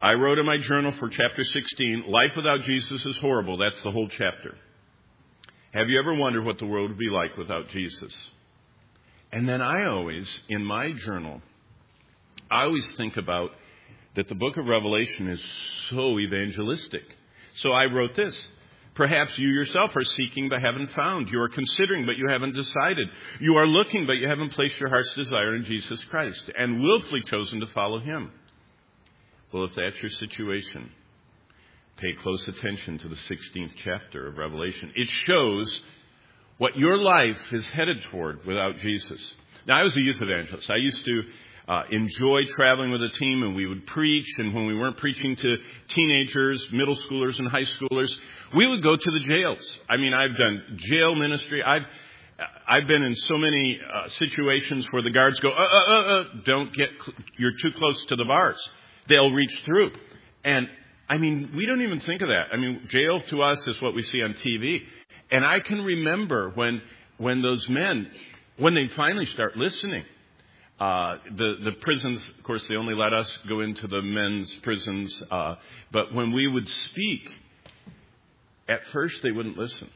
I wrote in my journal for chapter 16, life without Jesus is horrible. That's the whole chapter. Have you ever wondered what the world would be like without Jesus? And then I always, in my journal, I always think about that the book of Revelation is so evangelistic. So I wrote this. Perhaps you yourself are seeking but haven't found. You are considering but you haven't decided. You are looking but you haven't placed your heart's desire in Jesus Christ and willfully chosen to follow him. Well, if that's your situation, pay close attention to the 16th chapter of Revelation. It shows what your life is headed toward without Jesus. Now, I was a youth evangelist. I used to enjoy traveling with a team, and we would preach. And when we weren't preaching to teenagers, middle schoolers, and high schoolers, we would go to the jails. I mean, I've done jail ministry. I've been in so many situations where the guards go, you're too close to the bars. They'll reach through. And I mean, we don't even think of that. I mean, jail to us is what we see on TV. And I can remember when those men, when they finally start listening, the prisons, of course, they only let us go into the men's prisons. But when we would speak, at first they wouldn't listen.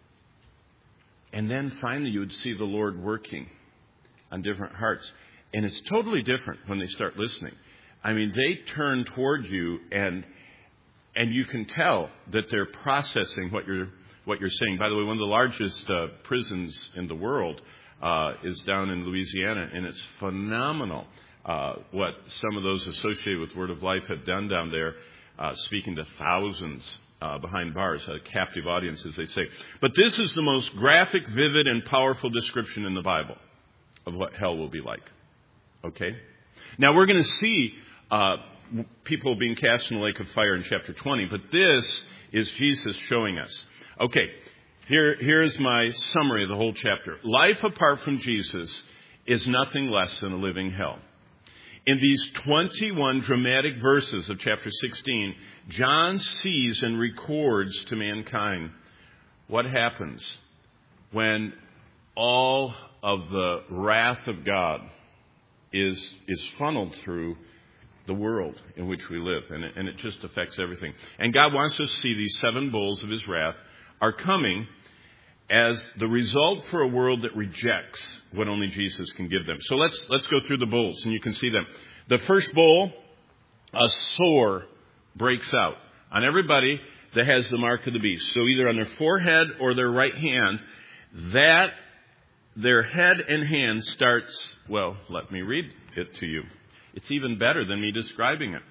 And then finally you would see the Lord working on different hearts. And it's totally different when they start listening. I mean, they turn toward you and you can tell that they're processing what you're saying. By the way, one of the largest prisons in the world is down in Louisiana, and it's phenomenal what some of those associated with Word of Life have done down there, speaking to thousands behind bars, captive audiences, they say. But this is the most graphic, vivid, and powerful description in the Bible of what hell will be like. Okay? Now, we're going to see people being cast in the lake of fire in chapter 20, but this is Jesus showing us. Okay, here's my summary of the whole chapter. Life apart from Jesus is nothing less than a living hell. In these 21 dramatic verses of chapter 16, John sees and records to mankind what happens when all of the wrath of God is funneled through the world in which we live, and it just affects everything. And God wants us to see these 7 bowls of his wrath are coming as the result for a world that rejects what only Jesus can give them. So let's go through the bowls, and you can see them. The first bowl, a sore breaks out on everybody that has the mark of the beast. So either on their forehead or their right hand, that their head and hand starts, well, let me read it to you. It's even better than me describing it.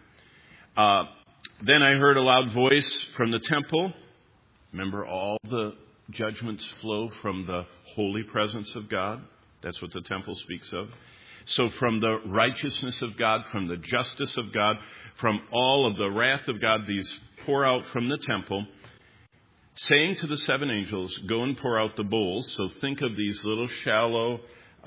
Then I heard a loud voice from the temple. Remember, all the judgments flow from the holy presence of God. That's what the temple speaks of. So from the righteousness of God, from the justice of God, from all of the wrath of God, these pour out from the temple, saying to the 7 angels, go and pour out the bowls. So think of these little shallow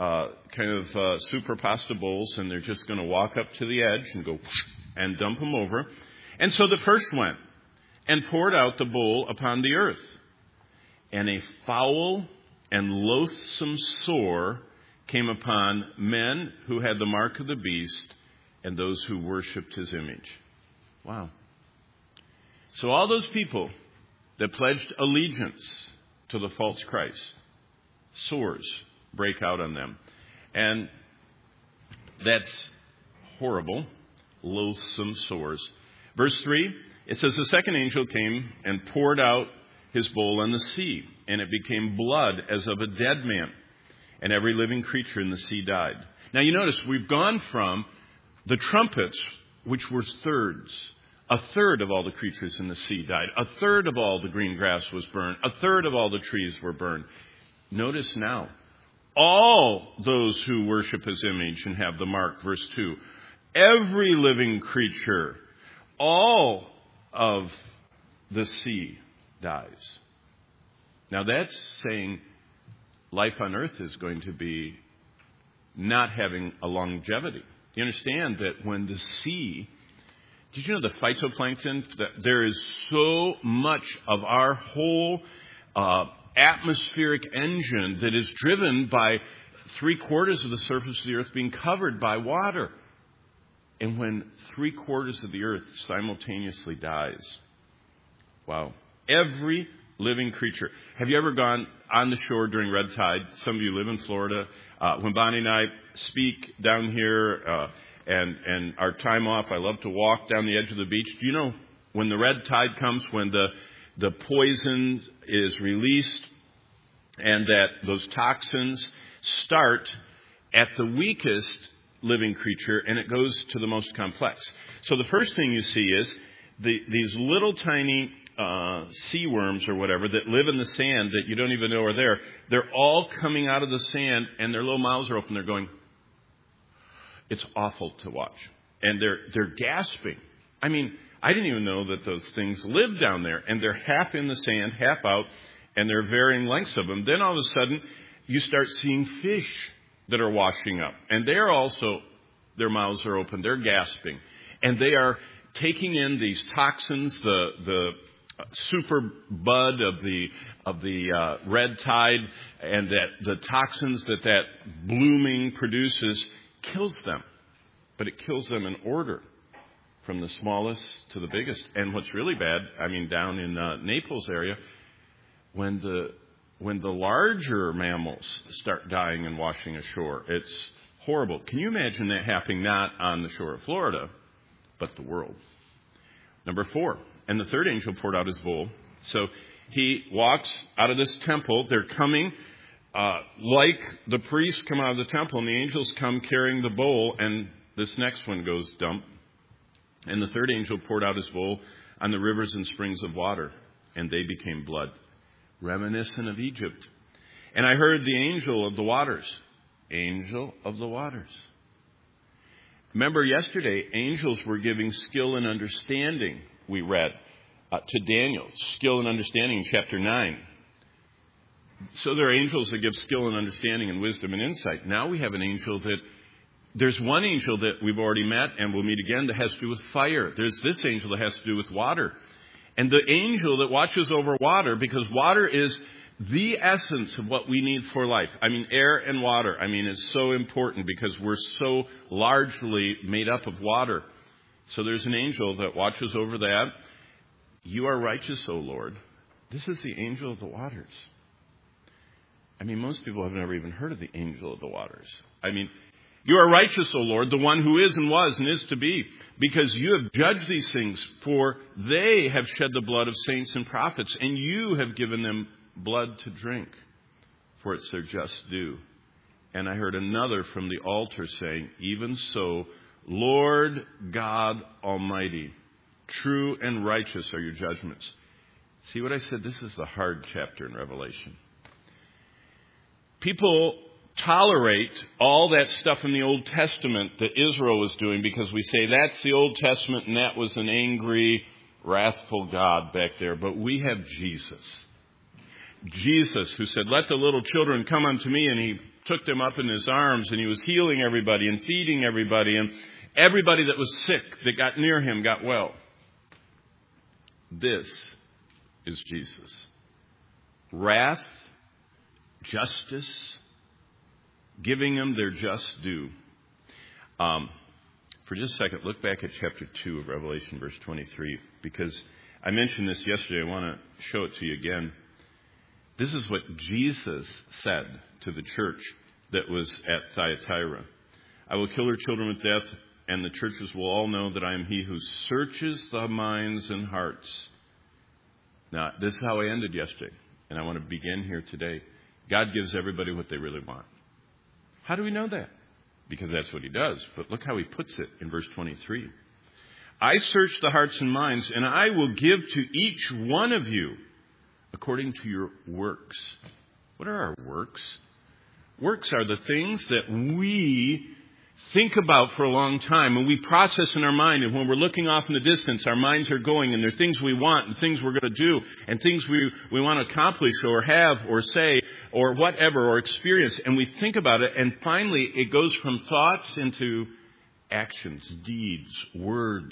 super pasta bowls, and they're just going to walk up to the edge and go and dump them over. And so the first went and poured out the bowl upon the earth. And a foul and loathsome sore came upon men who had the mark of the beast and those who worshipped his image. Wow. So all those people that pledged allegiance to the false Christ, sores break out on them. And that's horrible, loathsome sores. Verse 3, it says, the second angel came and poured out his bowl on the sea, and it became blood as of a dead man, and every living creature in the sea died. Now you notice we've gone from the trumpets, which were thirds. A third of all the creatures in the sea died. A third of all the green grass was burned. A third of all the trees were burned. Notice now, all those who worship his image and have the mark, verse 2, every living creature, all of the sea dies. Now that's saying life on earth is going to be not having a longevity. You understand that when the sea, did you know the phytoplankton, there is so much of our whole atmospheric engine that is driven by 3/4 of the surface of the earth being covered by water. and when 3/4 of the earth simultaneously dies. Wow. Every living creature. Have you ever gone on the shore during red tide? Some of you live in Florida. When Bonnie and I speak down here and our time off, I love to walk down the edge of the beach. Do you know when the red tide comes, when the poison is released and that those toxins start at the weakest living creature and it goes to the most complex? So the first thing you see is these little tiny sea worms or whatever that live in the sand that you don't even know are there. They're all coming out of the sand and their little mouths are open. They're going, it's awful to watch. And they're gasping. I mean, I didn't even know that those things live down there. And they're half in the sand, half out, and they're varying lengths of them. Then all of a sudden, you start seeing fish that are washing up. And they're also, their mouths are open. They're gasping. And they are taking in these toxins, the super bud of the red tide, and that the toxins that blooming produces kills them. But it kills them in order, from the smallest to the biggest. And what's really bad, I mean, down in Naples area, when the larger mammals start dying and washing ashore, it's horrible. Can you imagine that happening not on the shore of Florida, but the world? Number 4, and the third angel poured out his bowl. So he walks out of this temple. They're coming like the priests come out of the temple, and the angels come carrying the bowl, and this next one goes dump. And the third angel poured out his bowl on the rivers and springs of water, and they became blood, reminiscent of Egypt. And I heard the angel of the waters. Angel of the waters. Remember yesterday, angels were giving skill and understanding, we read, to Daniel. Skill and understanding in chapter 9. So there are angels that give skill and understanding and wisdom and insight. Now we have an angel there's one angel that we've already met and we'll meet again that has to do with fire. There's this angel that has to do with water. And the angel that watches over water, because water is the essence of what we need for life. I mean, air and water. I mean, it's so important because we're so largely made up of water. So there's an angel that watches over that. You are righteous, O Lord. This is the angel of the waters. I mean, most people have never even heard of the angel of the waters. I mean, you are righteous, O Lord, the one who is and was and is to be, because you have judged these things, for they have shed the blood of saints and prophets, and you have given them blood to drink, for it's their just due. And I heard another from the altar saying, even so, Lord God Almighty, true and righteous are your judgments. See what I said? This is the hard chapter in Revelation. People tolerate all that stuff in the Old Testament that Israel was doing because we say that's the Old Testament and that was an angry, wrathful God back there. But we have Jesus. Jesus, who said, let the little children come unto me, and he took them up in his arms, and he was healing everybody and feeding everybody, and everybody that was sick that got near him got well. This is Jesus. Wrath, justice, giving them their just due. For just a second, look back at chapter 2 of Revelation, verse 23, because I mentioned this yesterday. I want to show it to you again. This is what Jesus said to the church that was at Thyatira. I will kill her children with death, and the churches will all know that I am he who searches the minds and hearts. Now, this is how I ended yesterday, and I want to begin here today. God gives everybody what they really want. How do we know that? Because that's what he does. But look how he puts it in verse 23. I search the hearts and minds, and I will give to each one of you according to your works. What are our works? Works are the things that we think about for a long time, and we process in our mind, and when we're looking off in the distance, our minds are going, and there are things we want, and things we're going to do, and things we want to accomplish or have or say or whatever or experience, and we think about it, and finally it goes from thoughts into actions, deeds, words.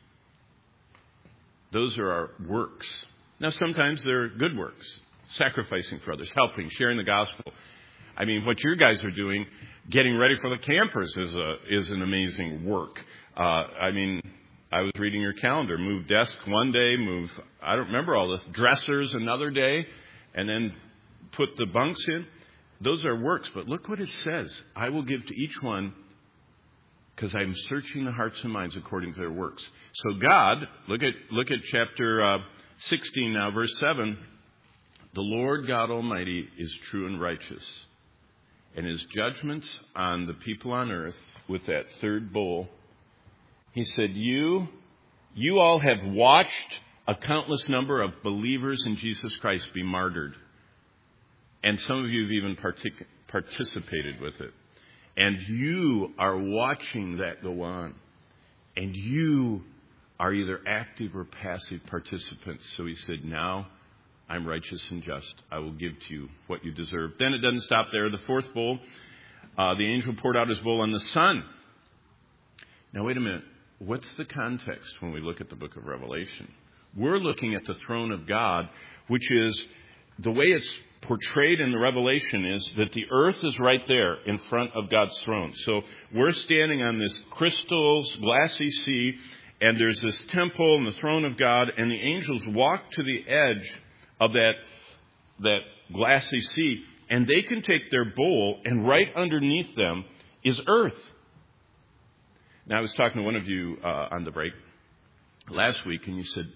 Those are our works. Now, sometimes they're good works, sacrificing for others, helping, sharing the gospel. I mean, what your guys are doing, getting ready for the campers, is an amazing work. I was reading your calendar. Move desk one day, I don't remember all this, dressers another day, and then put the bunks in. Those are works, but look what it says. I will give to each one, because I'm searching the hearts and minds according to their works. So God, look at chapter 16 now, verse 7. The Lord God Almighty is true and righteous, and his judgments on the people on earth, with that third bowl, he said, you all have watched a countless number of believers in Jesus Christ be martyred. And some of you have even participated with it. And you are watching that go on. And you are either active or passive participants. So he said, now I'm righteous and just. I will give to you what you deserve. Then it doesn't stop there. The fourth bowl, the angel poured out his bowl on the sun. Now wait a minute. What's the context when we look at the book of Revelation? We're looking at the throne of God, which is, the way it's portrayed in the Revelation is that the earth is right there in front of God's throne. So we're standing on this crystal, glassy sea, and there's this temple and the throne of God, and the angels walk to the edge of that glassy sea, and they can take their bowl, and right underneath them is earth. Now, I was talking to one of you on the break last week, and you said,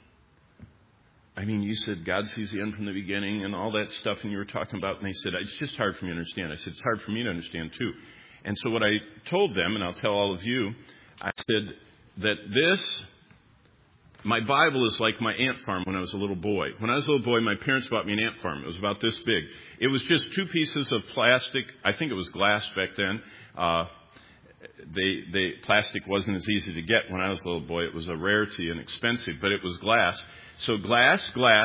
you said God sees the end from the beginning and all that stuff, and you were talking about, and they said, it's just hard for me to understand. I said, it's hard for me to understand too. And so what I told them, and I'll tell all of you, I said that my Bible is like my ant farm when I was a little boy. When I was a little boy, my parents bought me an ant farm. It was about this big. It was just two pieces of plastic. I think it was glass back then. Plastic wasn't as easy to get when I was a little boy. It was a rarity and expensive, but it was glass. So glass,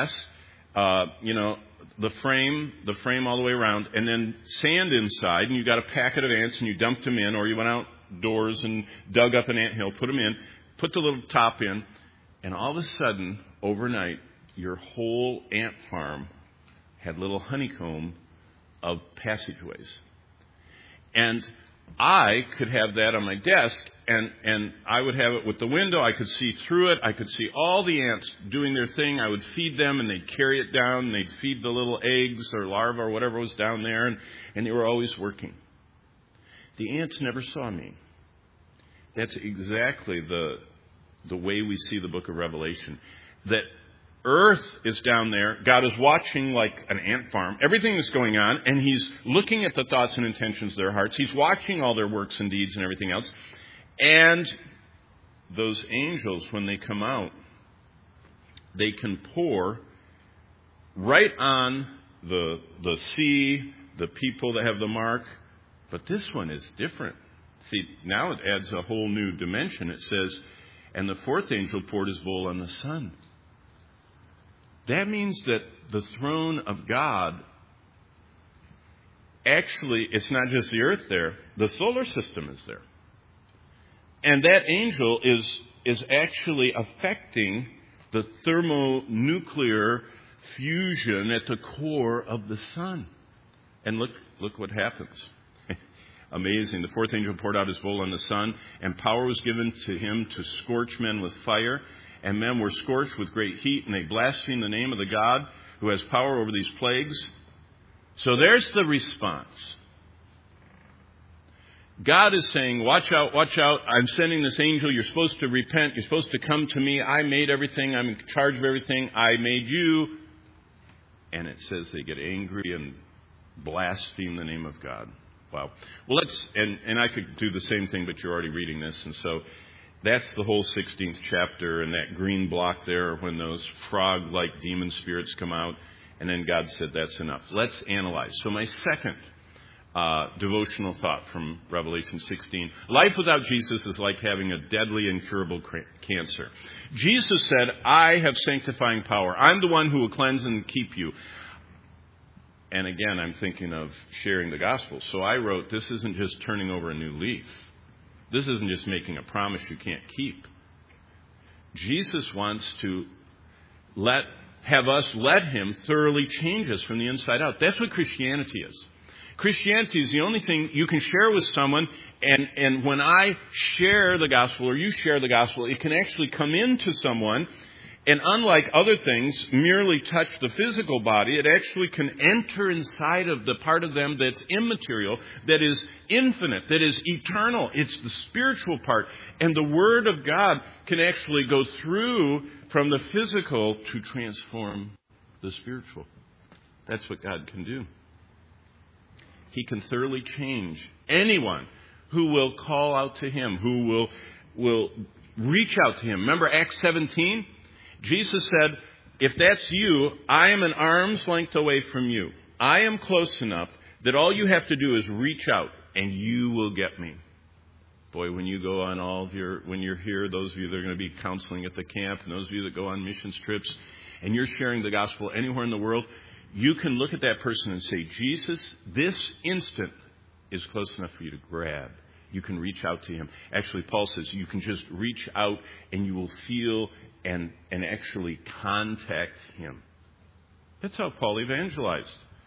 the frame all the way around, and then sand inside, and you got a packet of ants, and you dumped them in, or you went outdoors and dug up an anthill, put them in, put the little top in, and all of a sudden, overnight, your whole ant farm had little honeycomb of passageways. And I could have that on my desk, and I would have it with the window. I could see through it. I could see all the ants doing their thing. I would feed them, and they'd carry it down, and they'd feed the little eggs or larvae or whatever was down there, and they were always working. The ants never saw me. That's exactly the way we see the book of Revelation. That earth is down there. God is watching like an ant farm. Everything is going on, and he's looking at the thoughts and intentions of their hearts. He's watching all their works and deeds and everything else. And those angels, when they come out, they can pour right on the sea, the people that have the mark. But this one is different. See, now it adds a whole new dimension. It says, and the fourth angel poured his bowl on the sun. That means that the throne of God, actually, it's not just the earth there. The solar system is there. And that angel is actually affecting the thermonuclear fusion at the core of the sun. And look what happens. Amazing. The fourth angel poured out his bowl on the sun, and power was given to him to scorch men with fire. And men were scorched with great heat, and they blasphemed the name of the God who has power over these plagues. So there's the response. God is saying, watch out, I'm sending this angel, you're supposed to repent, you're supposed to come to me, I made everything, I'm in charge of everything, I made you. And it says they get angry and blaspheme the name of God. Wow. Well, and I could do the same thing, but you're already reading this, and so that's the whole 16th chapter, and that green block there when those frog-like demon spirits come out. And then God said, that's enough. Let's analyze. So my second devotional thought from Revelation 16. Life without Jesus is like having a deadly, incurable cancer. Jesus said, I have sanctifying power. I'm the one who will cleanse and keep you. And again, I'm thinking of sharing the gospel. So I wrote, this isn't just turning over a new leaf. This isn't just making a promise you can't keep. Jesus wants to have us let him thoroughly change us from the inside out. That's what Christianity is. Christianity is the only thing you can share with someone, and when I share the gospel or you share the gospel, it can actually come into someone, and unlike other things, merely touch the physical body, it actually can enter inside of the part of them that's immaterial, that is infinite, that is eternal. It's the spiritual part. And the Word of God can actually go through from the physical to transform the spiritual. That's what God can do. He can thoroughly change anyone who will call out to Him, who will reach out to Him. Remember Acts 17? Jesus said, if that's you, I am an arm's length away from you. I am close enough that all you have to do is reach out and you will get me. Boy, when you go on when you're here, those of you that are going to be counseling at the camp, and those of you that go on missions trips, and you're sharing the gospel anywhere in the world, you can look at that person and say, Jesus, this instant is close enough for you to grab. You can reach out to Him. Actually, Paul says you can just reach out and you will feel and actually contact Him. That's how Paul evangelized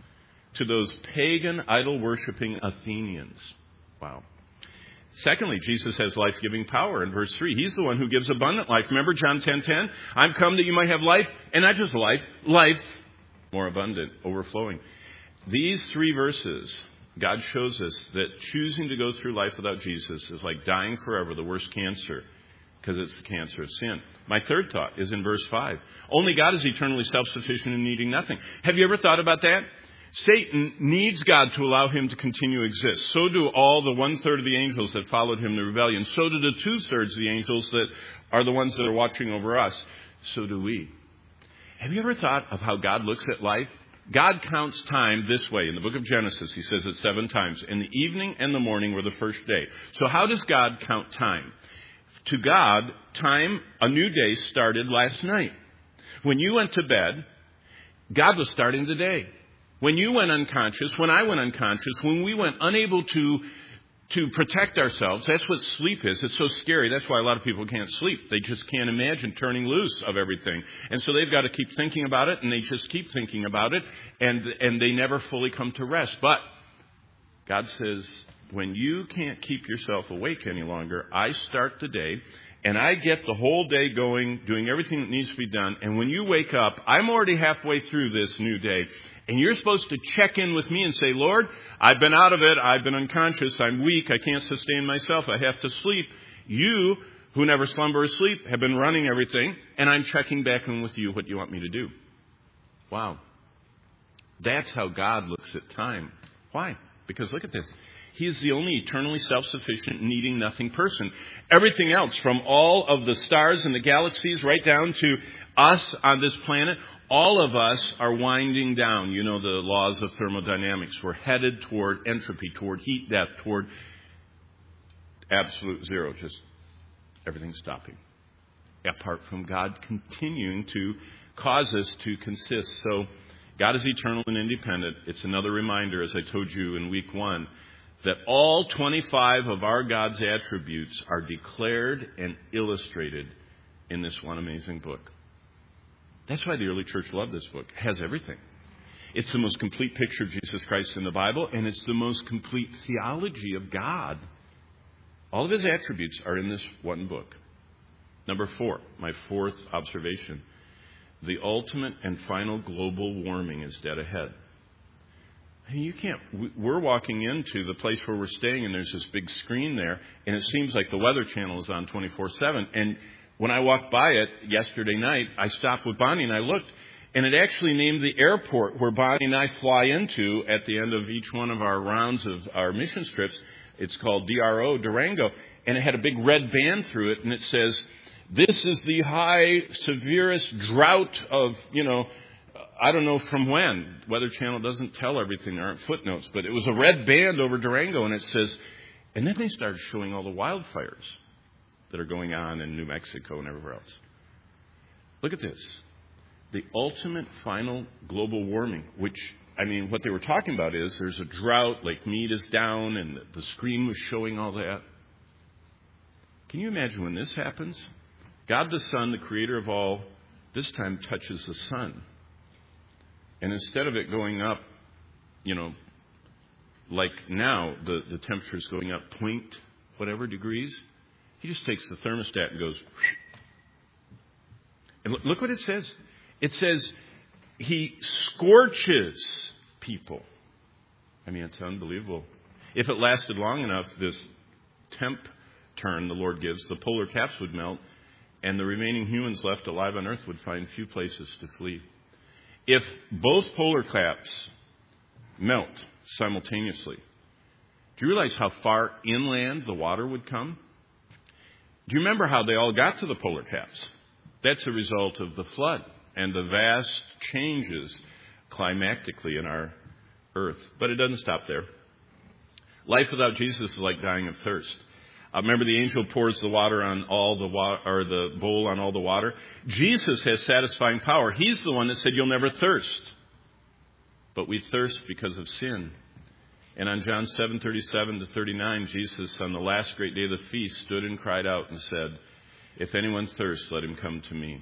to those pagan, idol-worshipping Athenians. Wow. Secondly, Jesus has life-giving power in verse 3. He's the one who gives abundant life. Remember John 10:10? I'm come that you might have life, and not just life more abundant, overflowing. These three verses, God shows us that choosing to go through life without Jesus is like dying forever, the worst cancer, because it's the cancer of sin. My third thought is in verse 5. Only God is eternally self-sufficient and needing nothing. Have you ever thought about that? Satan needs God to allow him to continue to exist. So do all the 1/3 of the angels that followed him in the rebellion. So do the 2/3 of the angels that are the ones that are watching over us. So do we. Have you ever thought of how God looks at life? God counts time this way. In the book of Genesis, He says it 7 times. In the evening and the morning were the first day. So how does God count time? To God, time, a new day started last night. When you went to bed, God was starting the day. When you went unconscious, when I went unconscious, when we went unable to protect ourselves, that's what sleep is. It's so scary. That's why a lot of people can't sleep. They just can't imagine turning loose of everything. And so they've got to keep thinking about it, and they just keep thinking about it, and they never fully come to rest. But God says, when you can't keep yourself awake any longer, I start the day, and I get the whole day going, doing everything that needs to be done. And when you wake up, I'm already halfway through this new day. And you're supposed to check in with me and say, Lord, I've been out of it. I've been unconscious. I'm weak. I can't sustain myself. I have to sleep. You, who never slumber or sleep, have been running everything. And I'm checking back in with you what you want me to do. Wow. That's how God looks at time. Why? Because look at this. He is the only eternally self-sufficient, needing nothing person. Everything else, from all of the stars and the galaxies right down to us on this planet, all of us are winding down. You know the laws of thermodynamics. We're headed toward entropy, toward heat death, toward absolute zero. Just everything stopping. Apart from God continuing to cause us to consist. So God is eternal and independent. It's another reminder, as I told you in week 1, that all 25 of our God's attributes are declared and illustrated in this one amazing book. That's why the early church loved this book. It has everything. It's the most complete picture of Jesus Christ in the Bible, and it's the most complete theology of God. All of His attributes are in this one book. Number 4, my fourth observation. The ultimate and final global warming is dead ahead. We're walking into the place where we're staying, and there's this big screen there, and it seems like the Weather Channel is on 24/7. And when I walked by it yesterday night, I stopped with Bonnie and I looked, and it actually named the airport where Bonnie and I fly into at the end of each one of our rounds of our mission trips. It's called DRO, Durango, and it had a big red band through it, and it says, this is the high, severest drought of, I don't know from when. Weather Channel doesn't tell everything. There aren't footnotes, but it was a red band over Durango, and it says, and then they started showing all the wildfires that are going on in New Mexico and everywhere else. Look at this. The ultimate final global warming, which, what they were talking about is there's a drought, Lake Mead is down, and the screen was showing all that. Can you imagine when this happens? God the Son, the creator of all, this time touches the sun. And instead of it going up, like now, the temperature is going up point whatever degrees. He just takes the thermostat and goes, and look what it says. It says he scorches people. I mean, it's unbelievable. If it lasted long enough, this temp turn the Lord gives, the polar caps would melt, and the remaining humans left alive on Earth would find few places to flee. If both polar caps melt simultaneously, do you realize how far inland the water would come? Do you remember how they all got to the polar caps? That's a result of the flood and the vast changes climactically in our Earth. But it doesn't stop there. Life without Jesus is like dying of thirst. Remember, the angel pours the water on all the water, or the bowl on all the water. Jesus has satisfying power. He's the one that said, "You'll never thirst." But we thirst because of sin. And on John 7:37 to 39, Jesus, on the last great day of the feast, stood and cried out and said, "If anyone thirsts, let him come to me."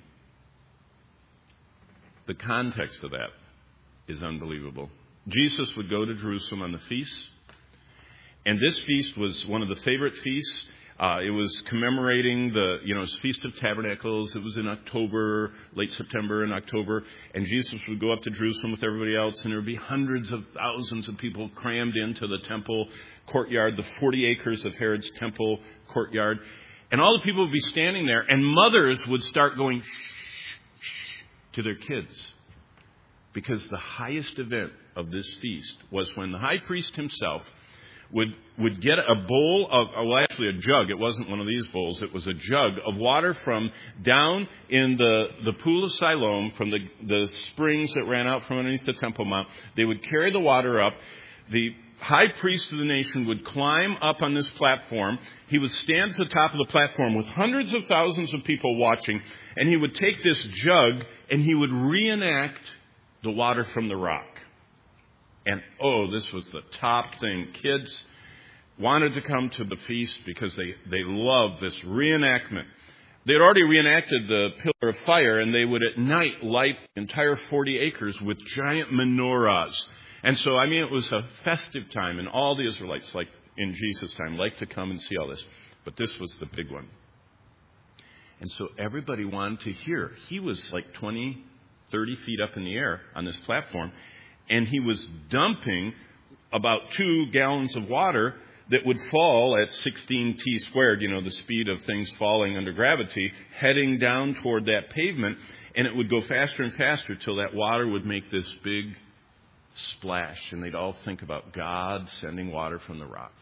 The context of that is unbelievable. Jesus would go to Jerusalem on the feast. And this feast was one of the favorite feasts. It was commemorating it was Feast of Tabernacles. It was in October, late September and October. And Jesus would go up to Jerusalem with everybody else, and there would be hundreds of thousands of people crammed into the temple courtyard, the 40 acres of Herod's temple courtyard. And all the people would be standing there, and mothers would start going shh, shh to their kids. Because the highest event of this feast was when the high priest himself would get a bowl of, actually a jug. It wasn't one of these bowls. It was a jug of water from down in the pool of Siloam, from the springs that ran out from underneath the Temple Mount. They would carry the water up. The high priest of the nation would climb up on this platform. He would stand at the top of the platform with hundreds of thousands of people watching, and he would take this jug and he would reenact the water from the rock. And, this was the top thing. Kids wanted to come to the feast because they loved this reenactment. They had already reenacted the pillar of fire, and they would at night light the entire 40 acres with giant menorahs. And so, it was a festive time, and all the Israelites, like in Jesus' time, liked to come and see all this. But this was the big one. And so everybody wanted to hear. He was like 20, 30 feet up in the air on this platform. And he was dumping about 2 gallons of water that would fall at 16 t squared, the speed of things falling under gravity, heading down toward that pavement. And it would go faster and faster till that water would make this big splash. And they'd all think about God sending water from the rock.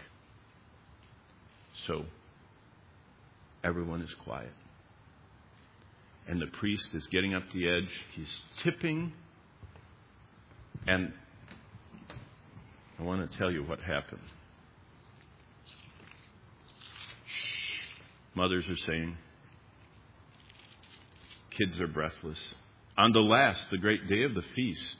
So everyone is quiet. And the priest is getting up the edge. He's tipping. And I want to tell you what happened. Shh. Mothers are saying. Kids are breathless. On the great day of the feast,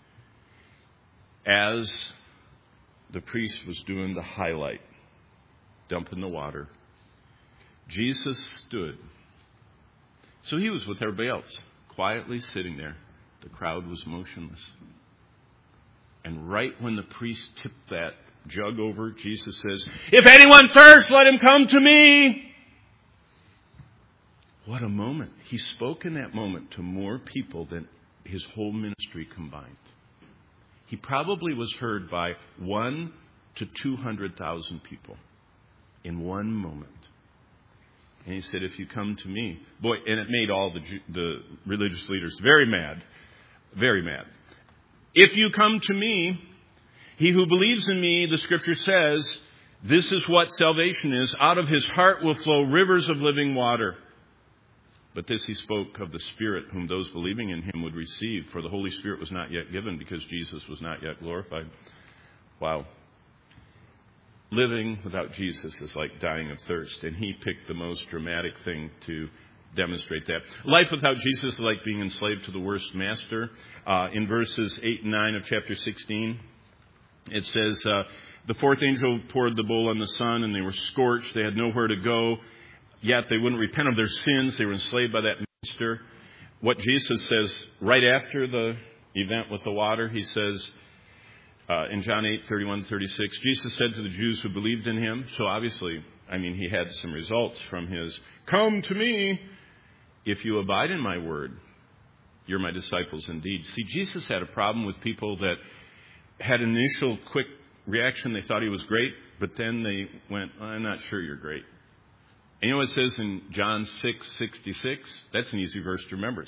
as the priest was doing the highlight, dumping the water, Jesus stood. So he was with everybody else, quietly sitting there. The crowd was motionless. And right when the priest tipped that jug over, Jesus says, "If anyone thirsts, let him come to me." What a moment. He spoke in that moment to more people than his whole ministry combined. He probably was heard by 1 to 200,000 people in one moment. And he said, "If you come to me." Boy, and it made all the religious leaders very mad. Very mad. "If you come to me, he who believes in me," the scripture says, "this is what salvation is. Out of his heart will flow rivers of living water." But this he spoke of the Spirit, whom those believing in him would receive, for the Holy Spirit was not yet given because Jesus was not yet glorified. Wow. Living without Jesus is like dying of thirst, and he picked the most dramatic thing to demonstrate that. Life without Jesus is like being enslaved to the worst master. In verses 8 and 9 of chapter 16, it says, the fourth angel poured the bowl on the sun, and they were scorched. They had nowhere to go, yet they wouldn't repent of their sins. They were enslaved by that master. What Jesus says right after the event with the water, he says, in John 8:31-36, Jesus said to the Jews who believed in him, so obviously, he had some results from his, "Come to me, if you abide in my word, you're my disciples indeed." See, Jesus had a problem with people that had an initial quick reaction. They thought he was great, but then they went, "I'm not sure you're great." And you know what it says in John 6:66? That's an easy verse to remember.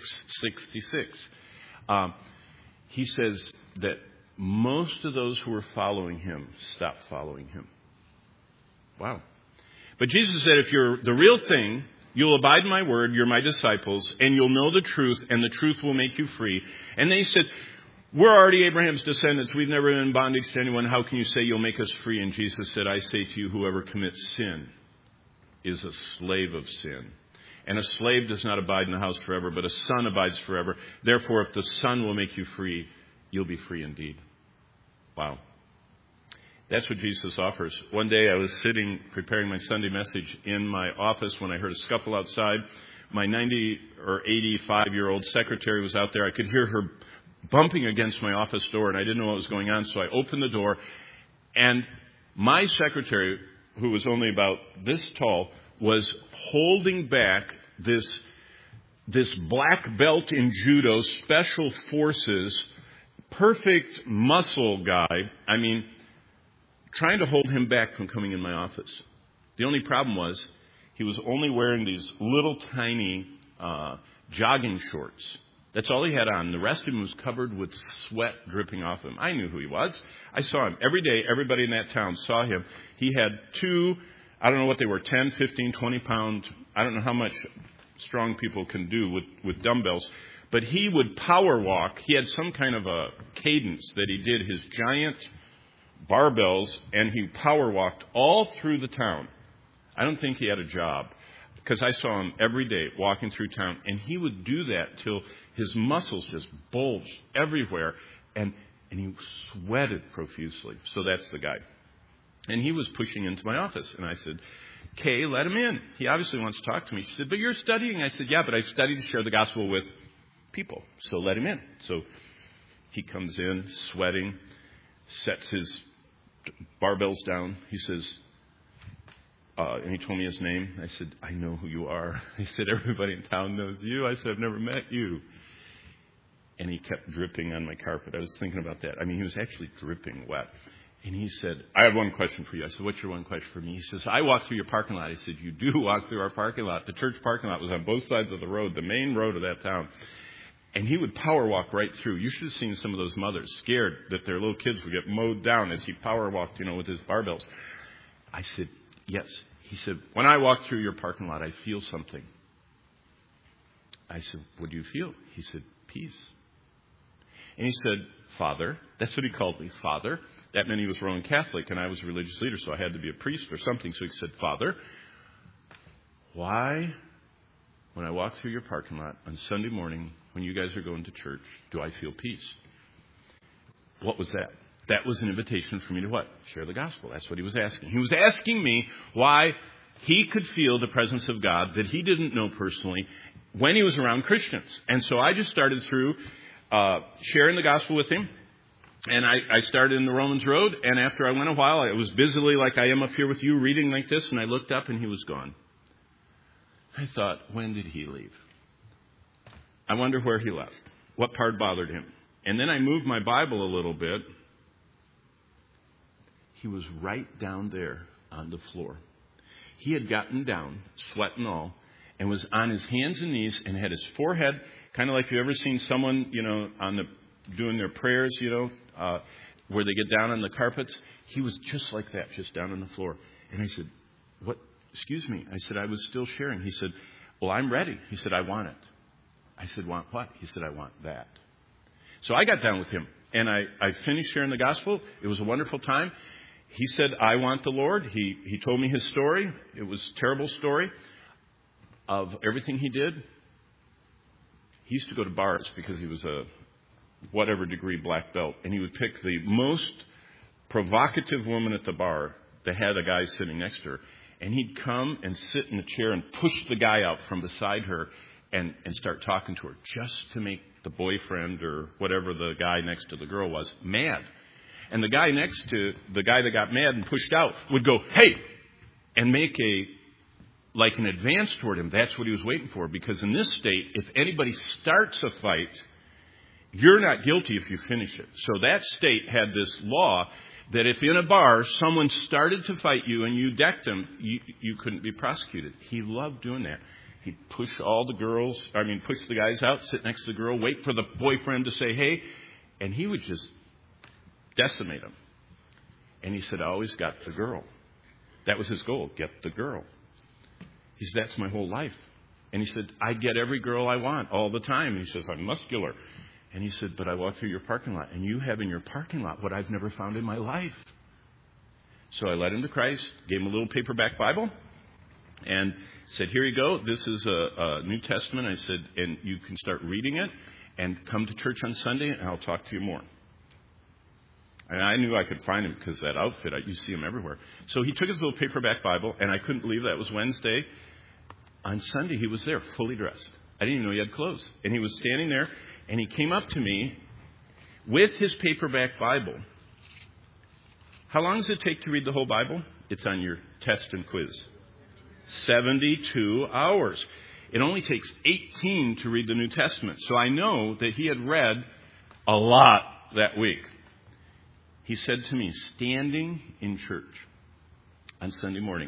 6:66. He says that most of those who were following him stopped following him. Wow. But Jesus said, if you're the real thing, you'll abide in my word, you're my disciples, and you'll know the truth, and the truth will make you free. And then he said, we're already Abraham's descendants. We've never been in bondage to anyone. How can you say you'll make us free? And Jesus said, I say to you, whoever commits sin is a slave of sin. And a slave does not abide in the house forever, but a son abides forever. Therefore, if the Son will make you free, you'll be free indeed. Wow. That's what Jesus offers. One day I was sitting preparing my Sunday message in my office when I heard a scuffle outside. My 90 or 85-year-old secretary was out there. I could hear her bumping against my office door, and I didn't know what was going on, so I opened the door. And my secretary, who was only about this tall, was holding back this black belt in judo, special forces, perfect muscle guy. Trying to hold him back from coming in my office. The only problem was he was only wearing these little tiny jogging shorts. That's all he had on. The rest of him was covered with sweat dripping off him. I knew who he was. I saw him every day. Everybody in that town saw him. He had two, I don't know what they were, 10, 15, 20 pound. I don't know how much strong people can do with dumbbells. But he would power walk. He had some kind of a cadence that he did his giant barbells, and he power walked all through the town. I don't think he had a job, because I saw him every day walking through town, and he would do that till his muscles just bulged everywhere, and he sweated profusely. So that's the guy. And he was pushing into my office, and I said, Kay, let him in. He obviously wants to talk to me. She said, but you're studying. I said, yeah, but I study to share the gospel with people, so let him in. So he comes in, sweating, sets his barbells down. He says, and he told me his name. I said, I know who you are. He said, everybody in town knows you. I said, I've never met you. And he kept dripping on my carpet. I was thinking about that. He was actually dripping wet. And he said, I have one question for you. I said, what's your one question for me? He says, I walk through your parking lot. I said, you do walk through our parking lot. The church parking lot was on both sides of the road, the main road of that town. And he would power walk right through. You should have seen some of those mothers scared that their little kids would get mowed down as he power walked, with his barbells. I said, yes. He said, when I walk through your parking lot, I feel something. I said, what do you feel? He said, peace. And he said, Father. That's what he called me, Father. That meant he was Roman Catholic, and I was a religious leader, so I had to be a priest or something. So he said, Father, why, when I walk through your parking lot on Sunday morning, when you guys are going to church, do I feel peace? What was that? That was an invitation for me to what? Share the gospel. That's what he was asking. He was asking me why he could feel the presence of God that he didn't know personally when he was around Christians. And so I just started through sharing the gospel with him. And I started in the Romans Road. And after I went a while, I was busily like I am up here with you reading like this. And I looked up and he was gone. I thought, when did he leave? I wonder where he left. What part bothered him? And then I moved my Bible a little bit. He was right down there on the floor. He had gotten down, sweat and all, and was on his hands and knees and had his forehead, kind of like you've ever seen someone, doing their prayers, where they get down on the carpets. He was just like that, just down on the floor. And I said, what? Excuse me. I said, I was still sharing. He said, well, I'm ready. He said, I want it. I said, want what? He said, I want that. So I got down with him, and I finished sharing the gospel. It was a wonderful time. He said, I want the Lord. He told me his story. It was a terrible story of everything he did. He used to go to bars because he was a whatever degree black belt, and he would pick the most provocative woman at the bar that had a guy sitting next to her, and he'd come and sit in the chair and push the guy out from beside her and start talking to her just to make the boyfriend or whatever the guy next to the girl was mad. And the guy next to the guy that got mad and pushed out would go, "Hey," and make an advance toward him. That's what he was waiting for. Because in this state, if anybody starts a fight, you're not guilty if you finish it. So that state had this law that if in a bar someone started to fight you and you decked them, you couldn't be prosecuted. He loved doing that. He'd push push the guys out, sit next to the girl, wait for the boyfriend to say, "Hey," and he would just decimate them. And he said, "I always got the girl." That was his goal, get the girl. He said, "That's my whole life." And he said, "I get every girl I want all the time." And he says, "I'm muscular." And he said, "But I walk through your parking lot, and you have in your parking lot what I've never found in my life." So I led him to Christ, gave him a little paperback Bible, and said, "Here you go. This is a New Testament." I said, "And you can start reading it and come to church on Sunday, and I'll talk to you more." And I knew I could find him because that outfit, you see him everywhere. So he took his little paperback Bible, and I couldn't believe that was Wednesday. On Sunday, he was there, fully dressed. I didn't even know he had clothes. And he was standing there, and he came up to me with his paperback Bible. How long does it take to read the whole Bible? It's on your test and quiz. 72 hours. It only takes 18 to read the New Testament. So I know that he had read a lot that week. He said to me, standing in church on Sunday morning,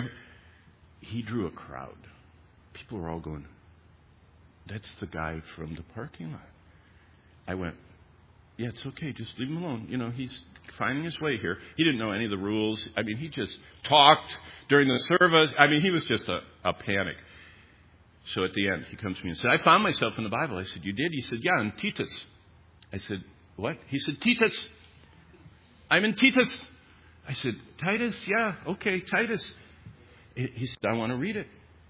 he drew a crowd. People were all going, "That's the guy from the parking lot." I went, "Yeah, it's okay. Just leave him alone. He's finding his way here." He didn't know any of the rules. He just talked during the service. He was just a panic. So at the end, he comes to me and said, "I found myself in the Bible." I said, "You did?" He said, "Yeah, in Titus." I said, "What?" He said, "Titus. I'm in Titus." I said, "Titus? Yeah, okay, Titus." He said, "I want to read it.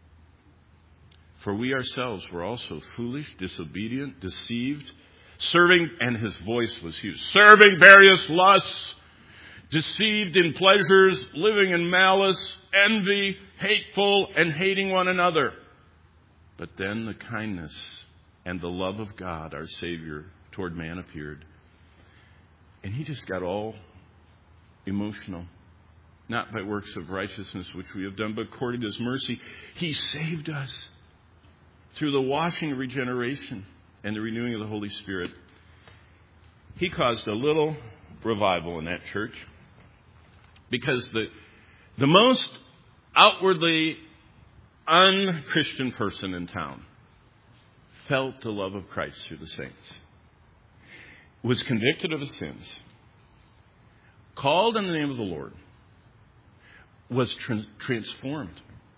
For we ourselves were also foolish, disobedient, deceived, serving," and his voice was huge, "serving various lusts, deceived in pleasures, living in malice, envy, hateful, and hating one another. But then the kindness and the love of God, our Savior, toward man appeared." And he just got all emotional. "Not by works of righteousness which we have done, but according to his mercy, he saved us through the washing of regeneration and the renewing of the Holy Spirit." He caused a little revival in that church because the most outwardly unchristian person in town felt the love of Christ through the saints, was convicted of his sins, called on the name of the Lord, was transformed.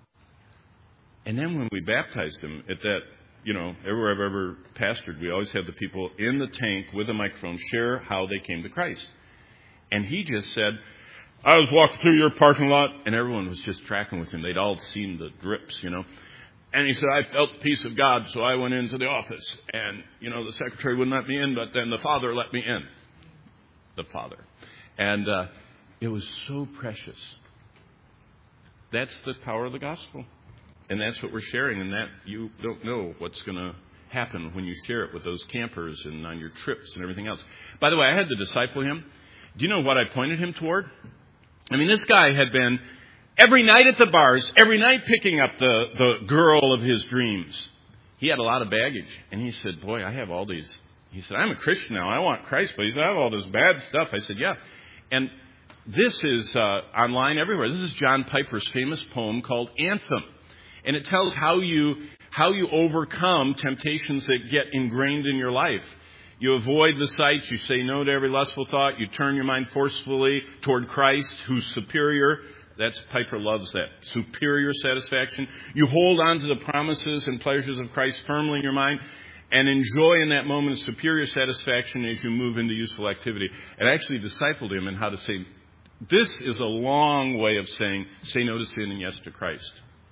And then when we baptized him at that, everywhere I've ever pastored, we always have the people in the tank with a microphone share how they came to Christ. And he just said, "I was walking through your parking lot," and everyone was just tracking with him. They'd all seen the drips, And he said, "I felt the peace of God, so I went into the office. And, the secretary wouldn't let me in, but then the Father let me in." The Father. And it was so precious. That's the power of the gospel. And that's what we're sharing. And that you don't know what's going to happen when you share it with those campers and on your trips and everything else. By the way, I had to disciple him. Do you know what I pointed him toward? This guy had been every night at the bars, every night picking up the girl of his dreams. He had a lot of baggage. And he said, "Boy, I have all these." He said, "I'm a Christian now. I want Christ." But he said, "I have all this bad stuff." I said, "Yeah." And this is online everywhere. This is John Piper's famous poem called Anthem. And it tells how you overcome temptations that get ingrained in your life. You avoid the sights. You say no to every lustful thought. You turn your mind forcefully toward Christ, who's superior. Piper loves that. Superior satisfaction. You hold on to the promises and pleasures of Christ firmly in your mind and enjoy in that moment of superior satisfaction as you move into useful activity. And I actually discipled him in how to say, this is a long way of saying, say no to sin and yes to Christ.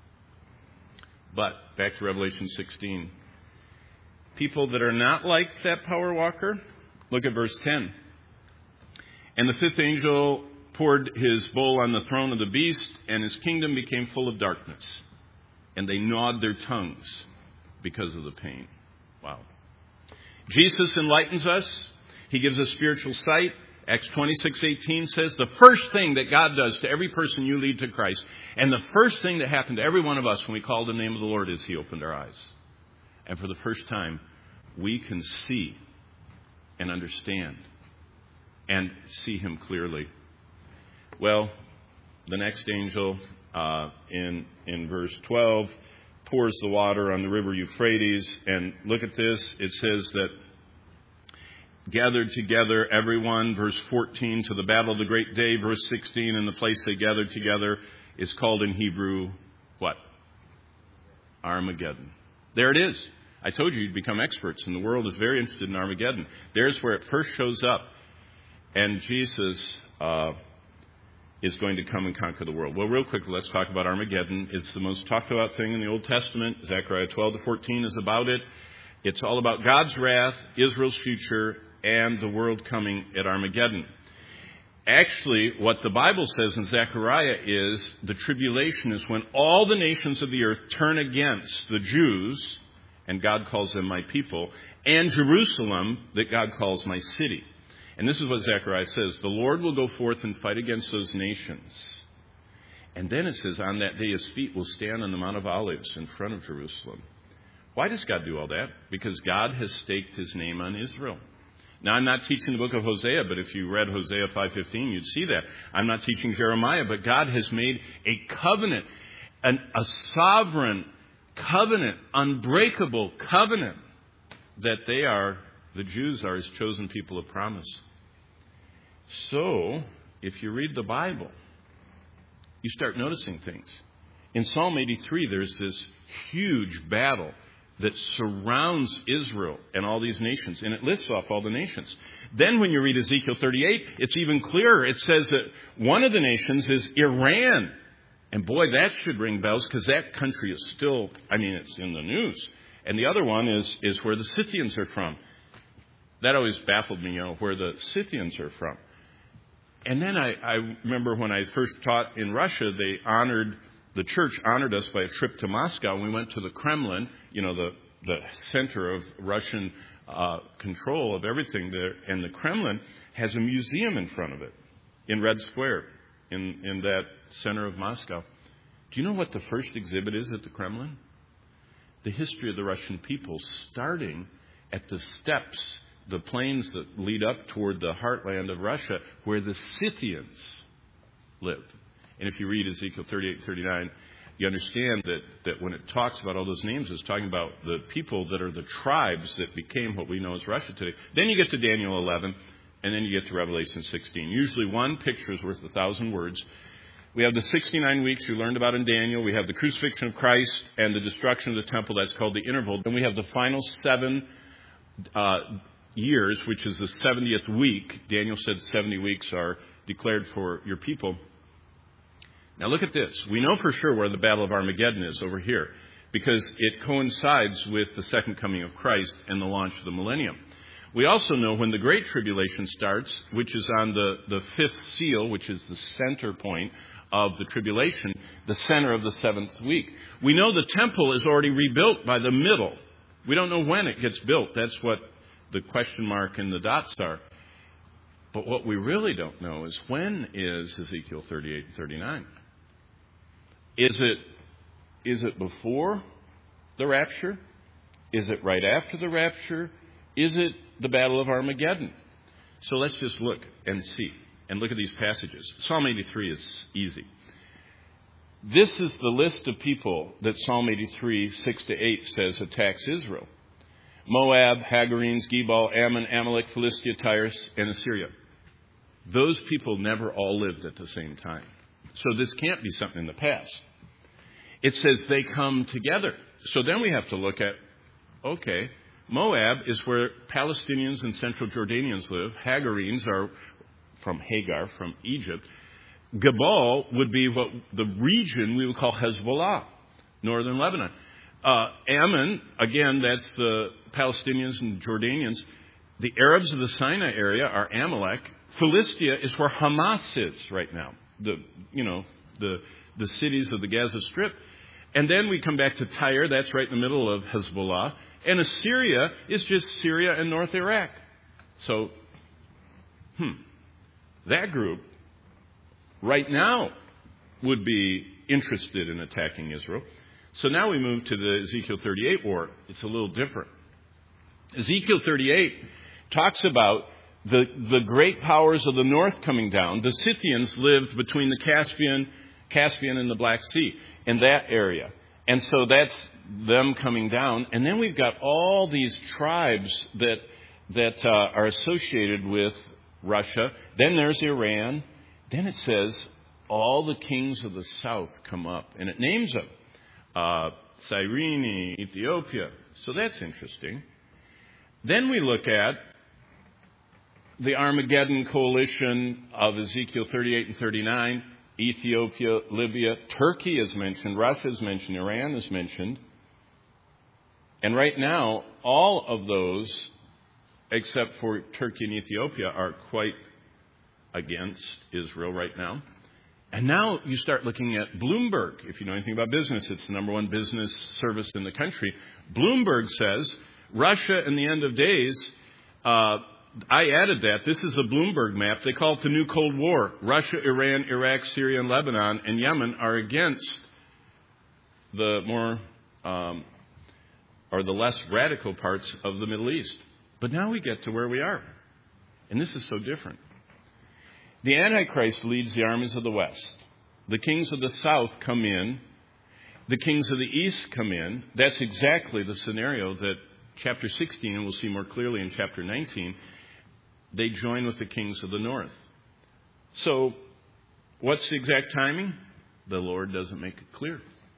But back to Revelation 16. People that are not like that power walker, look at verse 10. "And the fifth angel poured his bowl on the throne of the beast, and his kingdom became full of darkness. And they gnawed their tongues because of the pain." Wow. Jesus enlightens us. He gives us spiritual sight. Acts 26:18 says the first thing that God does to every person you lead to Christ, and the first thing that happened to every one of us when we called the name of the Lord, is He opened our eyes. And for the first time, we can see and understand and see Him clearly. Well, the next angel in verse 12 pours the water on the river Euphrates. And look at this. It says that gathered together everyone, verse 14, to the battle of the great day, verse 16, and the place they gathered together is called in Hebrew, what? Armageddon. There it is. I told you you'd become experts, and the world is very interested in Armageddon. There's where it first shows up. And Jesus is going to come and conquer the world. Well, real quickly, let's talk about Armageddon. It's the most talked about thing in the Old Testament. Zechariah 12-14 is about it. It's all about God's wrath, Israel's future, and the world coming at Armageddon. Actually, what the Bible says in Zechariah is the tribulation is when all the nations of the earth turn against the Jews, and God calls them my people, and Jerusalem, that God calls my city. And this is what Zechariah says. The Lord will go forth and fight against those nations. And then it says, on that day His feet will stand on the Mount of Olives in front of Jerusalem. Why does God do all that? Because God has staked His name on Israel. Now, I'm not teaching the book of Hosea, but if you read Hosea 5:15, you'd see that. I'm not teaching Jeremiah, but God has made a covenant, a sovereign covenant, unbreakable covenant, that the Jews are His chosen people of promise. So, if you read the Bible, you start noticing things. In Psalm 83, there's this huge battle that surrounds Israel and all these nations, and it lists off all the nations. Then when you read Ezekiel 38, it's even clearer. It says that one of the nations is Iran. And boy, that should ring bells, because that country is still, it's in the news. And the other one is where the Scythians are from. That always baffled me, where the Scythians are from. And then I remember when I first taught in Russia, the church honored us by a trip to Moscow. And we went to the Kremlin, the center of Russian control of everything there. And the Kremlin has a museum in front of it, in Red Square, in that center of Moscow. Do you know what the first exhibit is at the Kremlin? The history of the Russian people, starting at the steppes, the plains that lead up toward the heartland of Russia, where the Scythians lived. And if you read Ezekiel 38-39, you understand that when it talks about all those names, it's talking about the people that are the tribes that became what we know as Russia today. Then you get to Daniel 11, and then you get to Revelation 16. Usually one picture is worth 1,000 words. We have the 69 weeks you learned about in Daniel. We have the crucifixion of Christ and the destruction of the temple. That's called the interval. Then we have the final 7 years, which is the 70th week. Daniel said 70 weeks are declared for your people. Now look at this. We know for sure where the Battle of Armageddon is, over here, because it coincides with the second coming of Christ and the launch of the millennium. We also know when the Great Tribulation starts, which is on the 5th seal, which is the center point of the tribulation, the center of the 7th week. We know the temple is already rebuilt by the middle. We don't know when it gets built. That's what the question mark and the dots are. But what we really don't know is, when is Ezekiel 38 and 39? Is it before the rapture? Is it right after the rapture? Is it the Battle of Armageddon? So let's just look and see. And look at these passages. Psalm 83 is easy. This is the list of people that Psalm 83, 6-8 says attacks Israel. Moab, Hagarenes, Gebal, Ammon, Amalek, Philistia, Tyrus, and Assyria. Those people never all lived at the same time. So this can't be something in the past. It says they come together. So then we have to look at, okay, Moab is where Palestinians and Central Jordanians live. Hagarenes are from Hagar, from Egypt. Gebal would be what the region we would call Hezbollah, northern Lebanon. Ammon, again, that's the Palestinians and Jordanians. The Arabs of the Sinai area are Amalek. Philistia is where Hamas is right now. The cities of the Gaza Strip. And then we come back to Tyre. That's right in the middle of Hezbollah. And Assyria is just Syria and North Iraq. So, that group right now would be interested in attacking Israel. So now we move to the Ezekiel 38 war. It's a little different. Ezekiel 38 talks about the great powers of the north coming down. The Scythians lived between the Caspian and the Black Sea, in that area. And so that's them coming down. And then we've got all these tribes that are associated with Russia. Then there's Iran. Then it says all the kings of the south come up. And it names them. Cyrene, Ethiopia. So that's interesting. Then we look at the Armageddon coalition of Ezekiel 38 and 39. Ethiopia, Libya, Turkey is mentioned, Russia is mentioned, Iran is mentioned. And right now, all of those, except for Turkey and Ethiopia, are quite against Israel right now. And now you start looking at Bloomberg. If you know anything about business, it's the number one business service in the country. Bloomberg says Russia in the end of days, I added that. This is a Bloomberg map. They call it the new Cold War. Russia, Iran, Iraq, Syria, and Lebanon, and Yemen are against the more or the less radical parts of the Middle East. But now we get to where we are. And this is so different. The Antichrist leads the armies of the West. The kings of the South come in. The kings of the East come in. That's exactly the scenario that chapter 16, and we'll see more clearly in chapter 19, they join with the kings of the North. So, what's the exact timing? The Lord doesn't make it clear.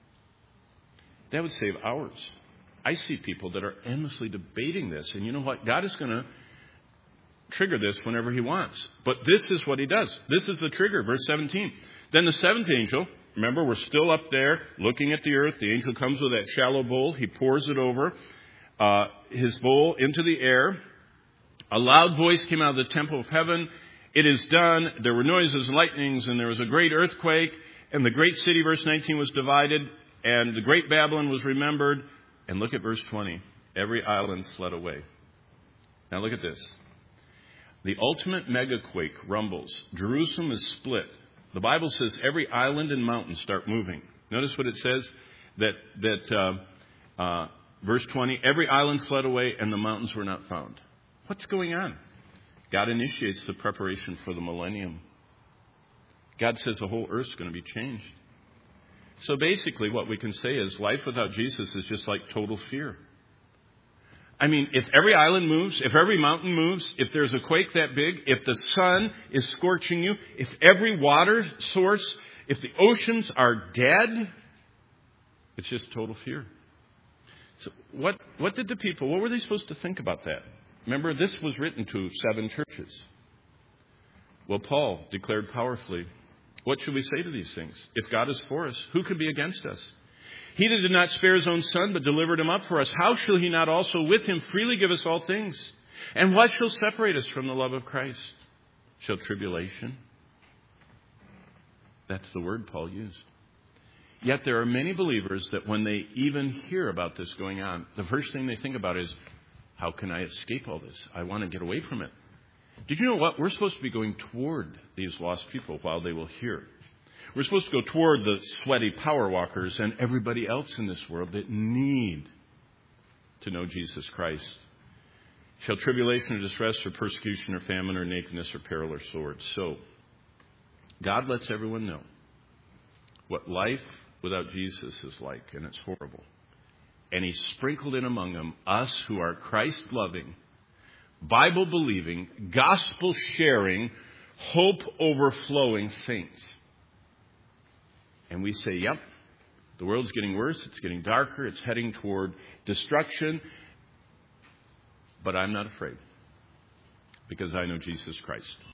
That would save hours. I see people that are endlessly debating this, and you know what? God is going to trigger this whenever He wants. But this is what He does. This is the trigger, verse 17. Then the seventh angel, remember, we're still up there looking at the earth. The angel comes with that shallow bowl. He pours it over his bowl into the air. A loud voice came out of the temple of heaven. It is done. There were noises and lightnings, and there was a great earthquake. And the great city, verse 19, was divided, and the great Babylon was remembered. And look at verse 20. Every island fled away. Now look at this. The ultimate megaquake rumbles. Jerusalem is split. The Bible says every island and mountain start moving. Notice what it says, that verse 20, every island fled away and the mountains were not found. What's going on? God initiates the preparation for the millennium. God says the whole earth's going to be changed. So basically what we can say is life without Jesus is just like total fear. I mean, if every island moves, if every mountain moves, if there's a quake that big, if the sun is scorching you, if every water source, if the oceans are dead, it's just total fear. So what did the people, what were they supposed to think about that? Remember, this was written to 7 churches. Well, Paul declared powerfully, what should we say to these things? If God is for us, who can be against us? He that did not spare His own Son, but delivered Him up for us, how shall He not also with Him freely give us all things? And what shall separate us from the love of Christ? Shall tribulation? That's the word Paul used. Yet there are many believers that when they even hear about this going on, the first thing they think about is, how can I escape all this? I want to get away from it. Did you know what? We're supposed to be going toward these lost people while they will hear. We're supposed to go toward the sweaty power walkers and everybody else in this world that need to know Jesus Christ. Shall tribulation or distress or persecution or famine or nakedness or peril or sword? So, God lets everyone know what life without Jesus is like, and it's horrible. And He sprinkled in among them us who are Christ-loving, Bible-believing, gospel-sharing, hope-overflowing saints. And we say, yep, the world's getting worse, it's getting darker, it's heading toward destruction. But I'm not afraid, because I know Jesus Christ.